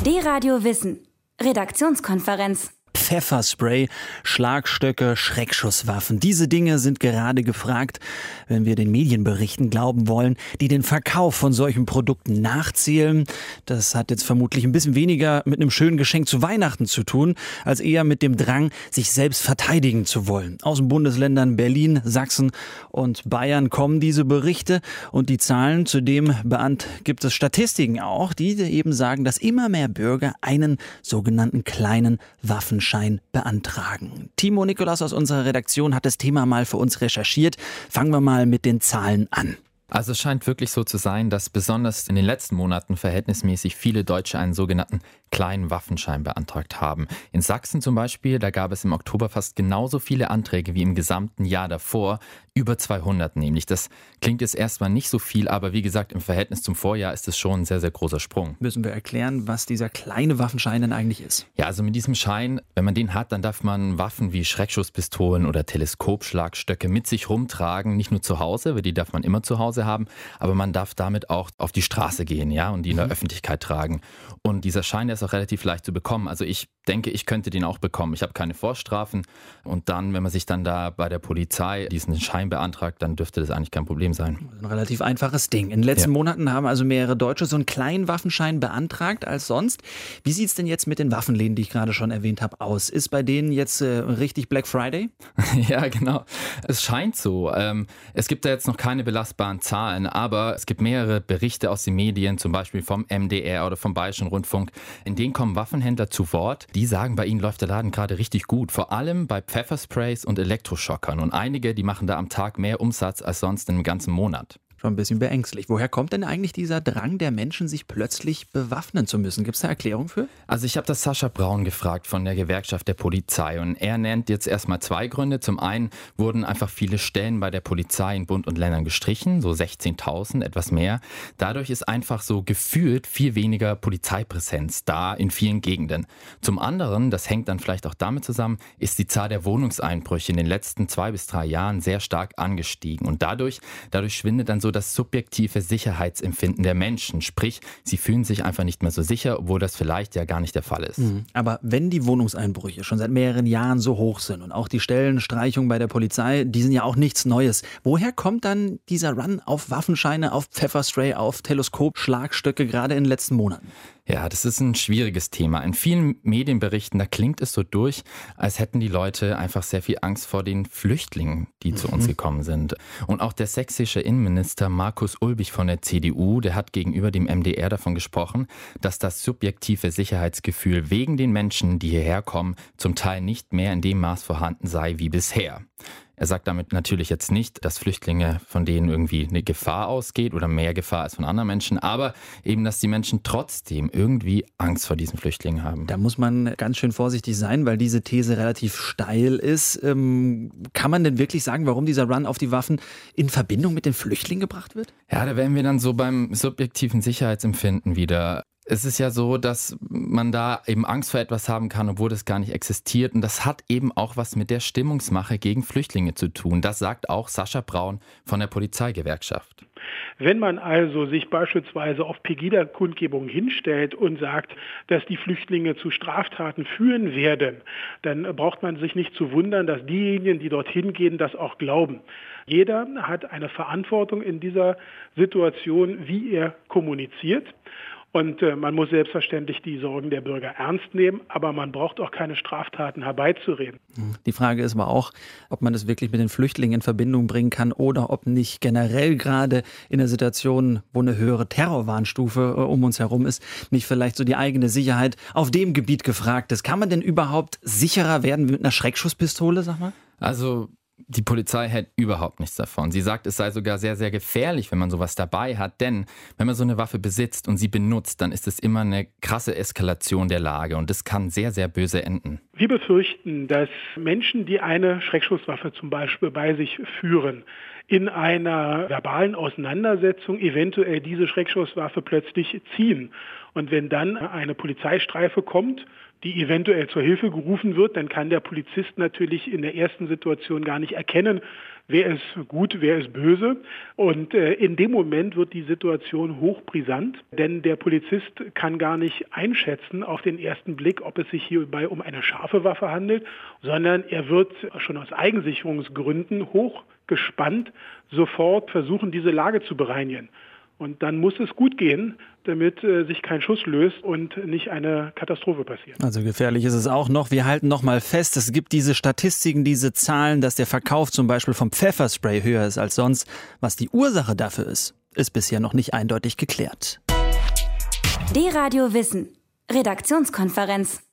D-Radio Wissen. Redaktionskonferenz. Pfefferspray, Schlagstöcke, Schreckschusswaffen. Diese Dinge sind gerade gefragt, wenn wir den Medienberichten glauben wollen, die den Verkauf von solchen Produkten nachzählen. Das hat jetzt vermutlich ein bisschen weniger mit einem schönen Geschenk zu Weihnachten zu tun, als eher mit dem Drang, sich selbst verteidigen zu wollen. Aus den Bundesländern Berlin, Sachsen und Bayern kommen diese Berichte und die Zahlen. Zudem gibt es Statistiken auch, die eben sagen, dass immer mehr Bürger einen sogenannten kleinen Waffenschein beantragen. Timo Nikolas aus unserer Redaktion hat das Thema mal für uns recherchiert. Fangen wir mal mit den Zahlen an. Also es scheint wirklich so zu sein, dass besonders in den letzten Monaten verhältnismäßig viele Deutsche einen sogenannten kleinen Waffenschein beantragt haben. In Sachsen zum Beispiel, da gab es im Oktober fast genauso viele Anträge wie im gesamten Jahr davor, über 200 nämlich. Das klingt jetzt erstmal nicht so viel, aber wie gesagt, im Verhältnis zum Vorjahr ist es schon ein sehr, sehr großer Sprung. Müssen wir erklären, was dieser kleine Waffenschein denn eigentlich ist? Ja, also mit diesem Schein, wenn man den hat, dann darf man Waffen wie Schreckschusspistolen oder Teleskopschlagstöcke mit sich rumtragen, nicht nur zu Hause, weil die darf man immer zu Hause haben, aber man darf damit auch auf die Straße gehen, ja, und die in der Öffentlichkeit tragen. Und dieser Schein, der ist auch relativ leicht zu bekommen. Also ich denke, ich könnte den auch bekommen. Ich habe keine Vorstrafen und dann, wenn man sich dann da bei der Polizei diesen Schein beantragt, dann dürfte das eigentlich kein Problem sein. Ein relativ einfaches Ding. In den letzten Monaten haben also mehrere Deutsche so einen kleinen Waffenschein beantragt als sonst. Wie sieht es denn jetzt mit den Waffenläden, die ich gerade schon erwähnt habe, aus? Ist bei denen jetzt richtig Black Friday? Ja, genau. Es scheint so. Es gibt da jetzt noch keine belastbaren Zahlen, aber es gibt mehrere Berichte aus den Medien, zum Beispiel vom MDR oder vom Bayerischen Rundfunk. In denen kommen Waffenhändler zu Wort. Die sagen, bei ihnen läuft der Laden gerade richtig gut. Vor allem bei Pfeffersprays und Elektroschockern. Und einige, die machen da am Tag mehr Umsatz als sonst im ganzen Monat. Schon ein bisschen beängstlich. Woher kommt denn eigentlich dieser Drang der Menschen, sich plötzlich bewaffnen zu müssen? Gibt es da Erklärung für? Also ich habe das Sascha Braun gefragt von der Gewerkschaft der Polizei und er nennt jetzt erstmal zwei Gründe. Zum einen wurden einfach viele Stellen bei der Polizei in Bund und Ländern gestrichen, so 16.000, etwas mehr. Dadurch ist einfach so gefühlt viel weniger Polizeipräsenz da in vielen Gegenden. Zum anderen, das hängt dann vielleicht auch damit zusammen, ist die Zahl der Wohnungseinbrüche in den letzten 2 bis 3 Jahren sehr stark angestiegen und dadurch schwindet dann so das subjektive Sicherheitsempfinden der Menschen. Sprich, sie fühlen sich einfach nicht mehr so sicher, obwohl das vielleicht ja gar nicht der Fall ist. Aber wenn die Wohnungseinbrüche schon seit mehreren Jahren so hoch sind und auch die Stellenstreichung bei der Polizei, die sind ja auch nichts Neues. Woher kommt dann dieser Run auf Waffenscheine, auf Pfefferspray, auf Teleskopschlagstöcke gerade in den letzten Monaten? Ja, das ist ein schwieriges Thema. In vielen Medienberichten, da klingt es so durch, als hätten die Leute einfach sehr viel Angst vor den Flüchtlingen, die zu uns gekommen sind. Und auch der sächsische Innenminister Markus Ulbich von der CDU, der hat gegenüber dem MDR davon gesprochen, dass das subjektive Sicherheitsgefühl wegen den Menschen, die hierher kommen, zum Teil nicht mehr in dem Maß vorhanden sei wie bisher. Er sagt damit natürlich jetzt nicht, dass Flüchtlinge, von denen irgendwie eine Gefahr ausgeht oder mehr Gefahr als von anderen Menschen, aber eben, dass die Menschen trotzdem irgendwie Angst vor diesen Flüchtlingen haben. Da muss man ganz schön vorsichtig sein, weil diese These relativ steil ist. Kann man denn wirklich sagen, warum dieser Run auf die Waffen in Verbindung mit den Flüchtlingen gebracht wird? Ja, da wären wir dann so beim subjektiven Sicherheitsempfinden wieder. Es ist ja so, dass man da eben Angst vor etwas haben kann, obwohl das gar nicht existiert. Und das hat eben auch was mit der Stimmungsmache gegen Flüchtlinge zu tun. Das sagt auch Sascha Braun von der Polizeigewerkschaft. Wenn man also sich beispielsweise auf Pegida-Kundgebungen hinstellt und sagt, dass die Flüchtlinge zu Straftaten führen werden, dann braucht man sich nicht zu wundern, dass diejenigen, die dorthin gehen, das auch glauben. Jeder hat eine Verantwortung in dieser Situation, wie er kommuniziert. Und man muss selbstverständlich die Sorgen der Bürger ernst nehmen, aber man braucht auch keine Straftaten herbeizureden. Die Frage ist aber auch, ob man das wirklich mit den Flüchtlingen in Verbindung bringen kann oder ob nicht generell gerade in der Situation, wo eine höhere Terrorwarnstufe um uns herum ist, nicht vielleicht so die eigene Sicherheit auf dem Gebiet gefragt ist. Kann man denn überhaupt sicherer werden mit einer Schreckschusspistole, sag mal? Also die Polizei hält überhaupt nichts davon. Sie sagt, es sei sogar sehr, sehr gefährlich, wenn man sowas dabei hat. Denn wenn man so eine Waffe besitzt und sie benutzt, dann ist es immer eine krasse Eskalation der Lage. Und das kann sehr, sehr böse enden. Wir befürchten, dass Menschen, die eine Schreckschusswaffe zum Beispiel bei sich führen, in einer verbalen Auseinandersetzung eventuell diese Schreckschusswaffe plötzlich ziehen. Und wenn dann eine Polizeistreife kommt, die eventuell zur Hilfe gerufen wird, dann kann der Polizist natürlich in der ersten Situation gar nicht erkennen, wer ist gut, wer ist böse. Und in dem Moment wird die Situation hochbrisant, denn der Polizist kann gar nicht einschätzen auf den ersten Blick, ob es sich hierbei um eine scharfe Waffe handelt, sondern er wird schon aus Eigensicherungsgründen hochgespannt sofort versuchen, diese Lage zu bereinigen. Und dann muss es gut gehen, damit sich kein Schuss löst und nicht eine Katastrophe passiert. Also gefährlich ist es auch noch. Wir halten noch mal fest, es gibt diese Statistiken, diese Zahlen, dass der Verkauf zum Beispiel vom Pfefferspray höher ist als sonst. Was die Ursache dafür ist bisher noch nicht eindeutig geklärt. D-Radio Wissen. Redaktionskonferenz.